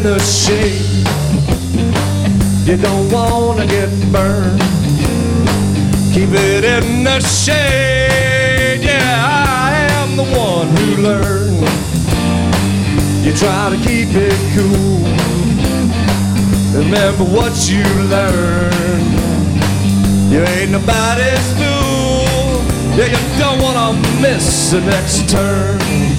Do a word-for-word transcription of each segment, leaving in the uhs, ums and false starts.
the shade. You don't wanna get burned. Keep it in the shade. Yeah, I am the one who learned. You try to keep it cool. Remember what you learned. You ain't nobody's fool. Yeah, you don't wanna miss the next turn.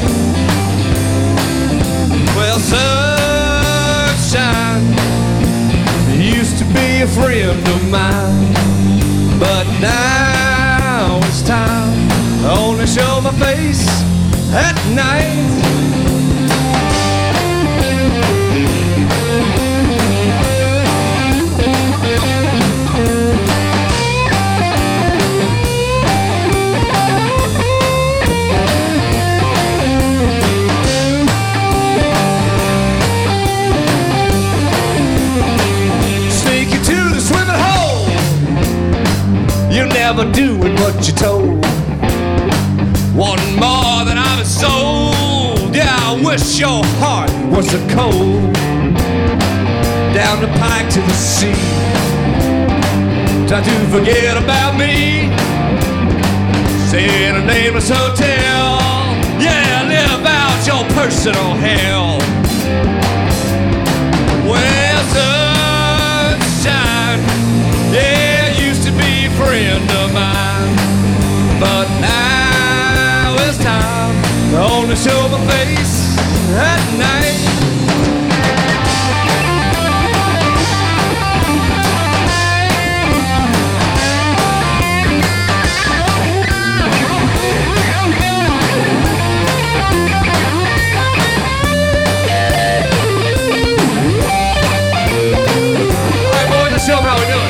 Well, sunshine used to be a friend of mine, but now it's time I only show my face at night. You're never doing what you're told. One more than I was sold. Yeah, I wish your heart was a cold. Down the pike to the sea. Try to forget about me. Stay in a nameless hotel. Yeah, live out your personal hell. Well, sunshine, yeah, friend of mine, but now it's time to only show my face at night. All right, boys, let's show them how we do it.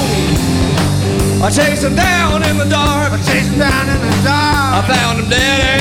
I chased him down in the dark. I chased him down in the dark. I found him dead